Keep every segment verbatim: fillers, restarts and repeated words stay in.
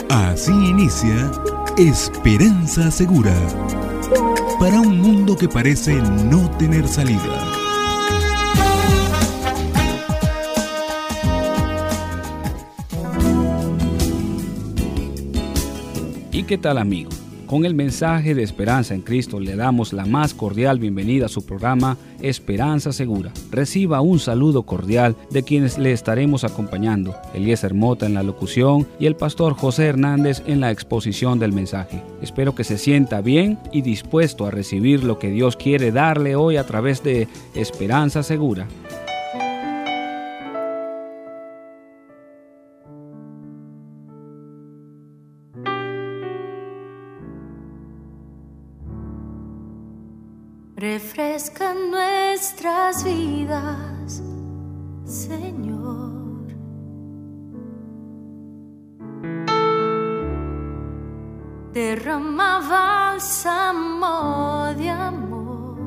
Así inicia Esperanza Segura, para un mundo que parece no tener salida. ¿Y qué tal, amigo? Con el mensaje de esperanza en Cristo le damos la más cordial bienvenida a su programa Esperanza Segura. Reciba un saludo cordial de quienes le estaremos acompañando: Eliezer Mota en la locución y el pastor José Hernández en la exposición del mensaje. Espero que se sienta bien y dispuesto a recibir lo que Dios quiere darle hoy a través de Esperanza Segura. Refresca nuestras vidas, Señor. Derrama bálsamo de amor.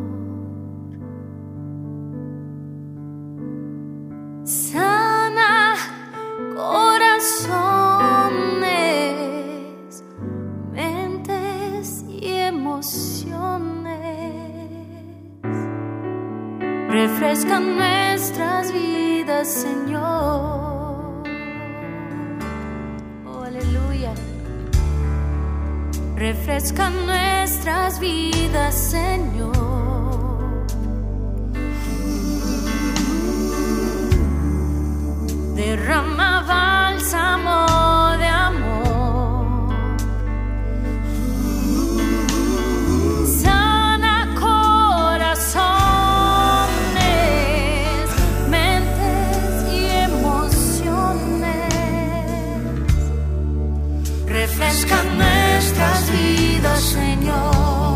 Sana corazones, mentes y emociones. Refresca nuestras vidas, Señor. Oh, aleluya. Refresca nuestras vidas, Señor. Derrama bálsamo de amor. Refresca nuestras vidas, Señor.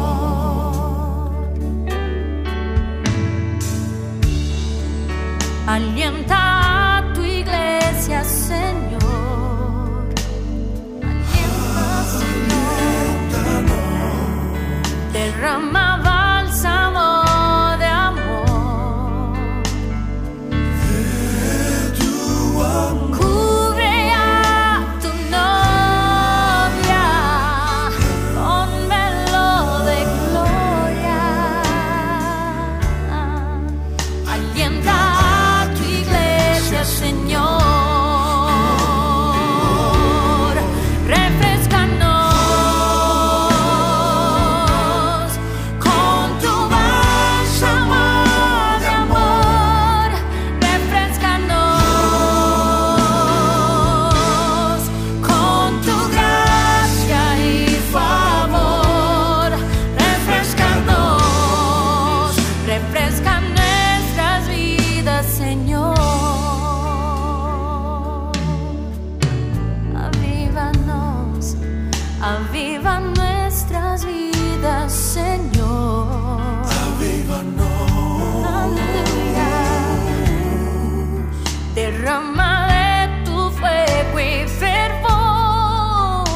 Alienta a tu iglesia, Señor. Alienta, Señor. Derrama bálsamo de amor. Cubre a tu novia con velo de gloria. Alienta a tu iglesia, Señor. Refrescanos con tu bálsamo de amor. Refrescanos con tu gracia y favor. Refrescanos, refresca nuestras vidas, Señor. Avívanos, aviva nuestras vidas, Señor. Avívanos. Aleluya. Derrama de tu fuego y fervor.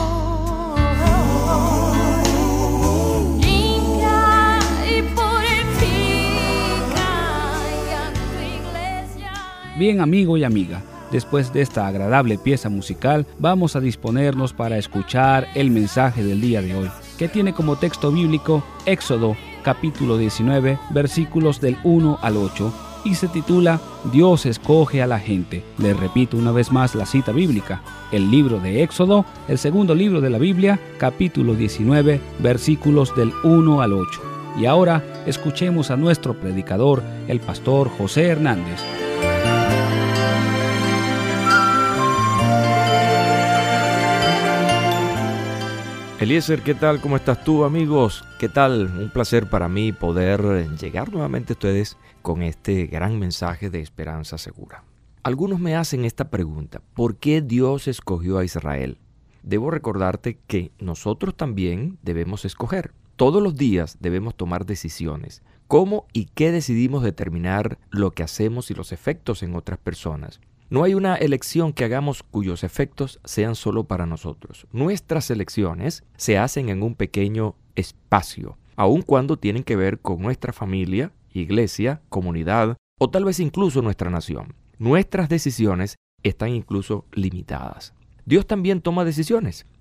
Limpia y purifica y a tu iglesia. Bien, amigo y amiga, después de esta agradable pieza musical, vamos a disponernos para escuchar el mensaje del día de hoy, que tiene como texto bíblico Éxodo capítulo diecinueve, versículos del uno al ocho, y se titula Dios escoge a la gente. Les repito una vez más la cita bíblica: el libro de Éxodo, el segundo libro de la Biblia, capítulo diecinueve, versículos del uno al ocho. Y ahora escuchemos a nuestro predicador, el pastor José Hernández. Eliezer, ¿qué tal? ¿Cómo estás tú, amigos? ¿Qué tal? Un placer para mí poder llegar nuevamente a ustedes con este gran mensaje de Esperanza Segura. Algunos me hacen esta pregunta: ¿por qué Dios escogió a Israel? Debo recordarte que nosotros también debemos escoger. Todos los días debemos tomar decisiones. ¿Cómo y qué decidimos determinar lo que hacemos y los efectos en otras personas? No hay una elección que hagamos cuyos efectos sean solo para nosotros. Nuestras elecciones se hacen en un pequeño espacio, aun cuando tienen que ver con nuestra familia, iglesia, comunidad o tal vez incluso nuestra nación. Nuestras decisiones están incluso limitadas. Dios también toma decisiones.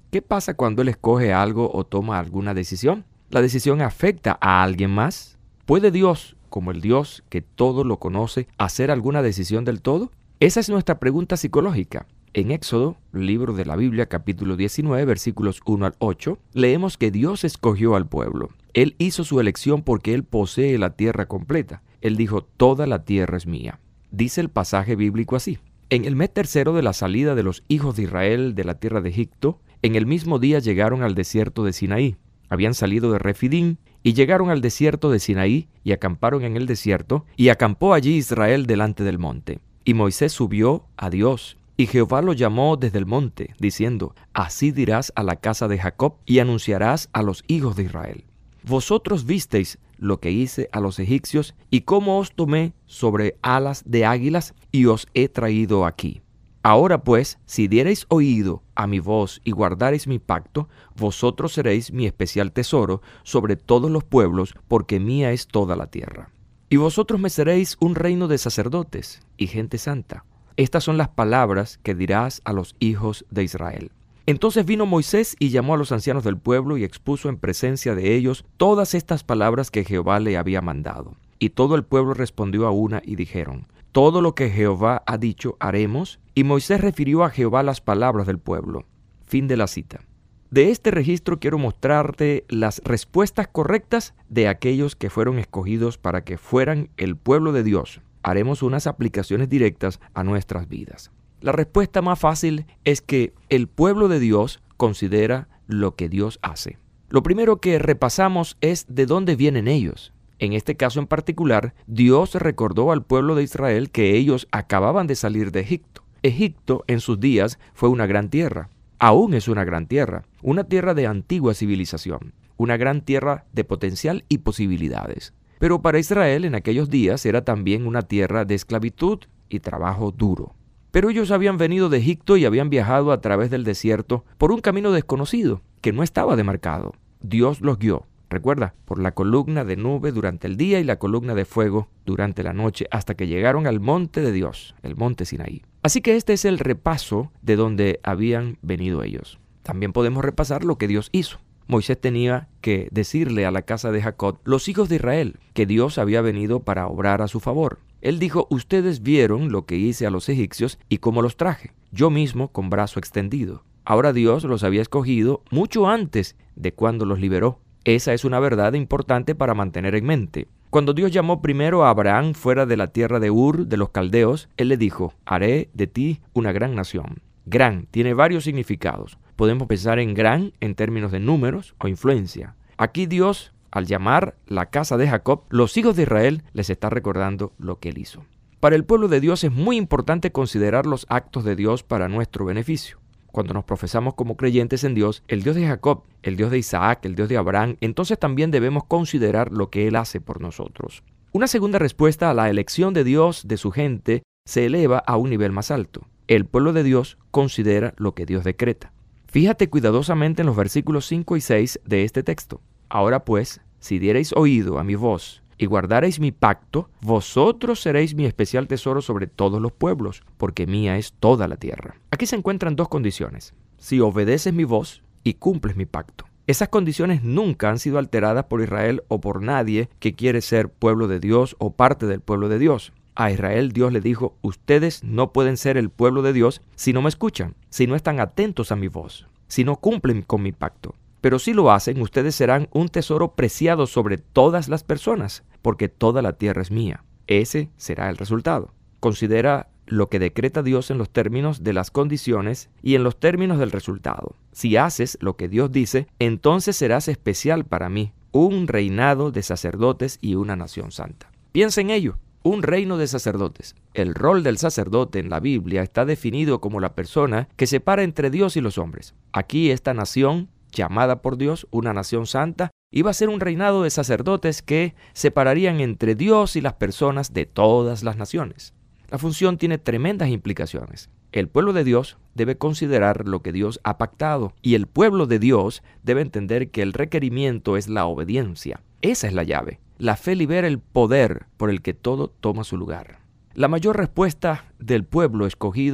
¿Qué pasa cuando Él escoge algo o toma alguna decisión? ¿La decisión afecta a alguien más? ¿Puede Dios, como el Dios que todo lo conoce, hacer alguna decisión del todo? Esa es nuestra pregunta psicológica. En Éxodo, libro de la Biblia, capítulo diecinueve, versículos uno al ocho, leemos que Dios escogió al pueblo. Él hizo su elección porque Él posee la tierra completa. Él dijo, toda la tierra es mía. Dice el pasaje bíblico así. En el mes tercero de la salida de los hijos de Israel de la tierra de Egipto, en el mismo día llegaron al desierto de Sinaí. Habían salido de Refidín y llegaron al desierto de Sinaí y acamparon en el desierto, y acampó allí Israel delante del monte. Y Moisés subió a Dios, y Jehová lo llamó desde el monte, diciendo, así dirás a la casa de Jacob, y anunciarás a los hijos de Israel. Vosotros visteis lo que hice a los egipcios, y cómo os tomé sobre alas de águilas, y os he traído aquí. Ahora pues, si diereis oído a mi voz y guardareis mi pacto, vosotros seréis mi especial tesoro sobre todos los pueblos, porque mía es toda la tierra. Y vosotros me seréis un reino de sacerdotes y gente santa. Estas son las palabras que dirás a los hijos de Israel. Entonces vino Moisés y llamó a los ancianos del pueblo y expuso en presencia de ellos todas estas palabras que Jehová le había mandado. Y todo el pueblo respondió a una y dijeron, todo lo que Jehová ha dicho haremos. Y Moisés refirió a Jehová las palabras del pueblo. Fin de la cita. De este registro quiero mostrarte las respuestas correctas de aquellos que fueron escogidos para que fueran el pueblo de Dios. Haremos unas aplicaciones directas a nuestras vidas. La respuesta más fácil es que el pueblo de Dios considera lo que Dios hace. Lo primero que repasamos es de dónde vienen ellos. En este caso en particular, Dios recordó al pueblo de Israel que ellos acababan de salir de Egipto. Egipto en sus días fue una gran tierra. Aún es una gran tierra, una tierra de antigua civilización, una gran tierra de potencial y posibilidades. Pero para Israel en aquellos días era también una tierra de esclavitud y trabajo duro. Pero ellos habían venido de Egipto y habían viajado a través del desierto por un camino desconocido que no estaba demarcado. Dios los guió, recuerda, por la columna de nube durante el día y la columna de fuego durante la noche, hasta que llegaron al monte de Dios, el monte Sinaí. Así que este es el repaso de donde habían venido ellos. También podemos repasar lo que Dios hizo. Moisés tenía que decirle a la casa de Jacob, los hijos de Israel, que Dios había venido para obrar a su favor. Él dijo, ustedes vieron lo que hice a los egipcios y cómo los traje, yo mismo con brazo extendido. Ahora Dios los había escogido mucho antes de cuando los liberó. Esa es una verdad importante para mantener en mente. Cuando Dios llamó primero a Abraham fuera de la tierra de Ur, de los caldeos, Él le dijo, haré de ti una gran nación. Gran tiene varios significados. Podemos pensar en gran en términos de números o influencia. Aquí Dios, al llamar la casa de Jacob, los hijos de Israel les está recordando lo que Él hizo. Para el pueblo de Dios es muy importante considerar los actos de Dios para nuestro beneficio. Cuando nos profesamos como creyentes en Dios, el Dios de Jacob, el Dios de Isaac, el Dios de Abraham, entonces también debemos considerar lo que Él hace por nosotros. Una segunda respuesta a la elección de Dios de su gente se eleva a un nivel más alto. El pueblo de Dios considera lo que Dios decreta. Fíjate cuidadosamente en los versículos cinco y seis de este texto. Ahora pues, si diereis oído a mi voz y guardareis mi pacto, vosotros seréis mi especial tesoro sobre todos los pueblos, porque mía es toda la tierra. Aquí se encuentran dos condiciones. Si obedeces mi voz y cumples mi pacto. Esas condiciones nunca han sido alteradas por Israel o por nadie que quiere ser pueblo de Dios o parte del pueblo de Dios. A Israel Dios le dijo, ustedes no pueden ser el pueblo de Dios si no me escuchan, si no están atentos a mi voz, si no cumplen con mi pacto. Pero si lo hacen, ustedes serán un tesoro preciado sobre todas las personas, porque toda la tierra es mía. Ese será el resultado. Considera lo que decreta Dios en los términos de las condiciones y en los términos del resultado. Si haces lo que Dios dice, entonces serás especial para mí, un reinado de sacerdotes y una nación santa. Piensa en ello. Un reino de sacerdotes. El rol del sacerdote en la Biblia está definido como la persona que separa entre Dios y los hombres. Aquí esta nación, llamada por Dios, una nación santa, iba a ser un reinado de sacerdotes que separarían entre Dios y las personas de todas las naciones. La función tiene tremendas implicaciones. El pueblo de Dios debe considerar lo que Dios ha pactado y el pueblo de Dios debe entender que el requerimiento es la obediencia. Esa es la llave. La fe libera el poder por el que todo toma su lugar. La mayor respuesta del pueblo escogido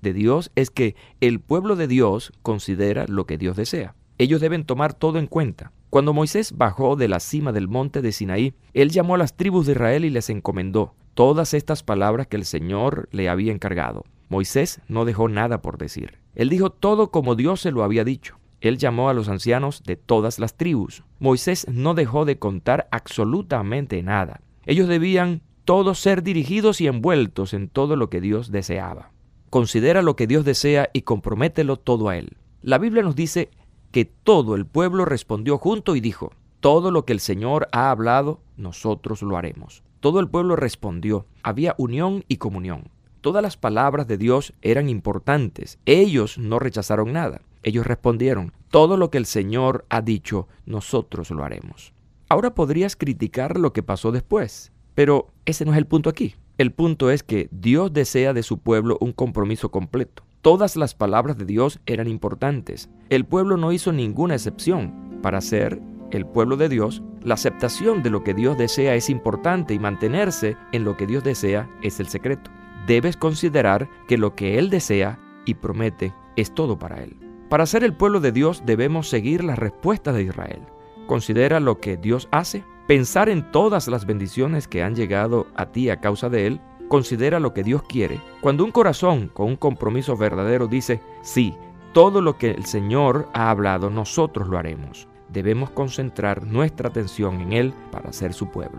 de Dios es que el pueblo de Dios considera lo que Dios desea. Ellos deben tomar todo en cuenta. Cuando Moisés bajó de la cima del monte de Sinaí, él llamó a las tribus de Israel y les encomendó todas estas palabras que el Señor le había encargado. Moisés no dejó nada por decir. Él dijo todo como Dios se lo había dicho. Él llamó a los ancianos de todas las tribus. Moisés no dejó de contar absolutamente nada. Ellos debían todos ser dirigidos y envueltos en todo lo que Dios deseaba. Considera lo que Dios desea y compromételo todo a Él. La Biblia nos dice que todo el pueblo respondió junto y dijo, todo lo que el Señor ha hablado, nosotros lo haremos. Todo el pueblo respondió. Había unión y comunión. Todas las palabras de Dios eran importantes. Ellos no rechazaron nada. Ellos respondieron, todo lo que el Señor ha dicho, nosotros lo haremos. Ahora podrías criticar lo que pasó después, pero ese no es el punto aquí. El punto es que Dios desea de su pueblo un compromiso completo. Todas las palabras de Dios eran importantes. El pueblo no hizo ninguna excepción. Para ser el pueblo de Dios, la aceptación de lo que Dios desea es importante y mantenerse en lo que Dios desea es el secreto. Debes considerar que lo que Él desea y promete es todo para Él. Para ser el pueblo de Dios debemos seguir las respuestas de Israel. Considera lo que Dios hace, pensar en todas las bendiciones que han llegado a ti a causa de Él. Considera lo que Dios quiere. Cuando un corazón con un compromiso verdadero dice, sí, todo lo que el Señor ha hablado, nosotros lo haremos. Debemos concentrar nuestra atención en Él para ser su pueblo.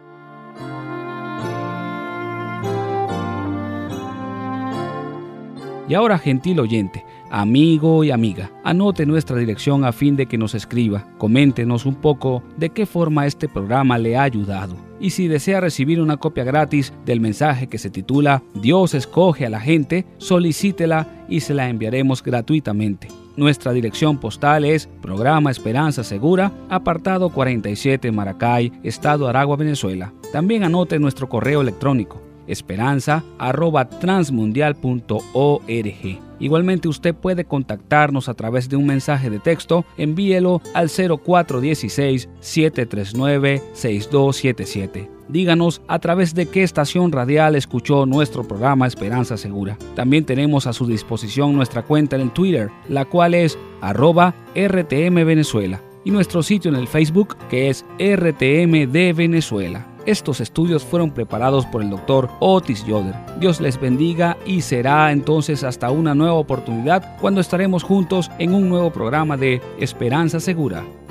Y ahora, gentil oyente, amigo y amiga, anote nuestra dirección a fin de que nos escriba. Coméntenos un poco de qué forma este programa le ha ayudado. Y si desea recibir una copia gratis del mensaje que se titula Dios escoge a la gente, solicítela y se la enviaremos gratuitamente. Nuestra dirección postal es Programa Esperanza Segura, apartado cuarenta y siete Maracay, Estado Aragua, Venezuela. También anote nuestro correo electrónico esperanza arroba transmundial punto org. Igualmente usted puede contactarnos a través de un mensaje de texto. Envíelo al cero cuatro uno seis, siete tres nueve, seis dos siete siete. Díganos a través de qué estación radial escuchó nuestro programa Esperanza Segura. También tenemos a su disposición nuestra cuenta en Twitter, la cual es arroba R T M Venezuela, y nuestro sitio en el Facebook, que es R T M de Venezuela. Estos estudios fueron preparados por el doctor Otis Yoder. Dios les bendiga y será entonces hasta una nueva oportunidad cuando estaremos juntos en un nuevo programa de Esperanza Segura.